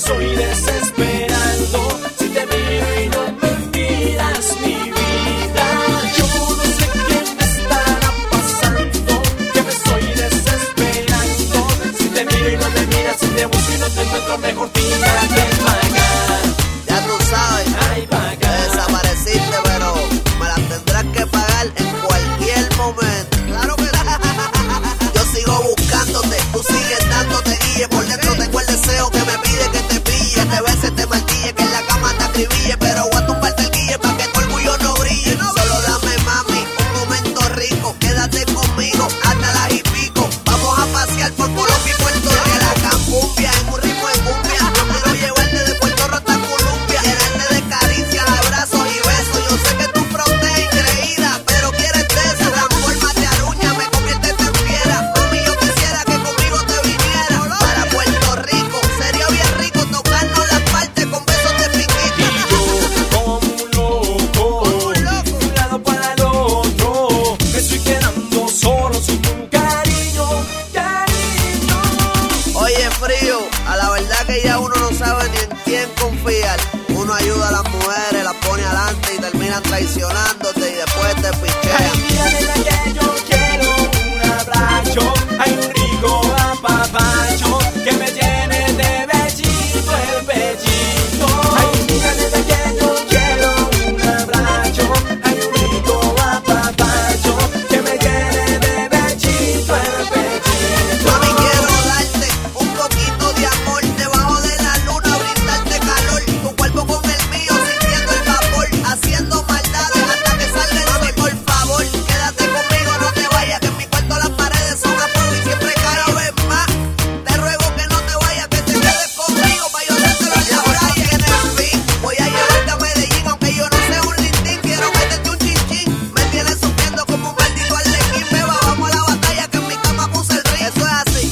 estoy desesperando. Si te miro y no me miras, mi vida, yo no sé qué me estará pasando, que me estoy desesperando. Si te miro y no me miras, si te busco y no te encuentro, mejor tírate pa' acá. Ya tú sabes, Ay, pa' acá. desapareciste, pero me las tendrás que pagar en cualquier momento. Claro que sí. Yo sigo buscándote, tú sigues dándote guille. Por dentro tengo el deseo que me pide que te pille. Te beses, te martille, que en la cama te acribille. Pero voy a tumbarte el guille pa' que tu orgullo no brille. Solo dame, mami, un momento rico. Quédate conmigo hasta las y pico. Vamos a pasear por Colombia y Puerto Rico. La campumbia en un ritmo de cumbia. Yo quiero llevarte de Puerto Rico hasta Colombia. Llenarte de caricias, abrazos y besos. Yo sé que tu fronte es increída, pero quieres de eso. Transfórmate a ruña, me conviértete en fiera. Mami, yo quisiera que conmigo te viniera para Puerto Rico. Sería bien rico tocarnos las partes con besos de piquita. Y yo como un loco, de un lado para el otro, me estoy quedando solo sin tu cariño, cariño. Oye, frío, a la verdad que ya uno no sabe ni en quién confiar. Uno ayuda a las mujeres, las pone adelante y terminan traicionándote y después te pichean. Ay, mira, nena, que yo quiero un abrazo, hay un rico apapacho que me llene de bellito el pechito. Ay, mira, nena, que yo quiero un abrazo, hay un rico apapacho que me llene de bellito el pechito. Mami, quiero darte un poquito de amor debajo de la luna, brindarte calor. Tu cuerpo con el mío, sintiendo el vapor, haciendo maldades hasta que salga el sol. Por favor, quédate conmigo, no te vayas, que en mi cuarto las paredes son a fuego y siempre cada vez más. Te ruego que no te vayas, que te quedes conmigo pa' yo hacértelo en la playa. En el fin, voy a llevarte a Medellín, aunque yo no sea un lintín. Quiero meterte un chinchín, me tienes sufriendo como un maldito arlequín. Beba, vamos a la batalla, que en mi cama puse el ring. Eso es así.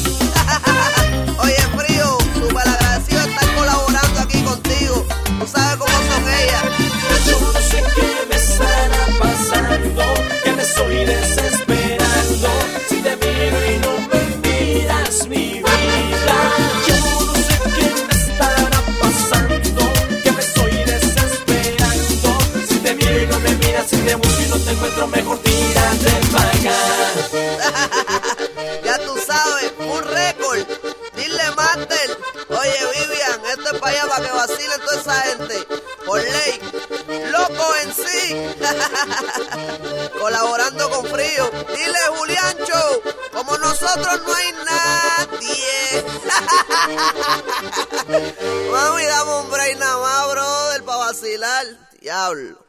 Oye, frío, súper agradecido de estar colaborando aquí contigo. Tú sabes cómo son ellas. Yo no sé qué me estará pasando, que me estoy desesperando. Si te miro y no me miras, mi vida, yo no sé qué me estará pasando, que me estoy desesperando. Si te miro y no me miras, si te busco y no te encuentro, mejor tírate pa' acá. Ya tú sabes, un récord. Dile, Master. Oye, Vivian, esto es para allá para que vacilen toda esa gente. Por ley. Loco en sí. Colaborando con Frío. Dile, Juliancho, como nosotros no hay nadie. Mami, dame un break nada más, brother, para vacilar. Diablo.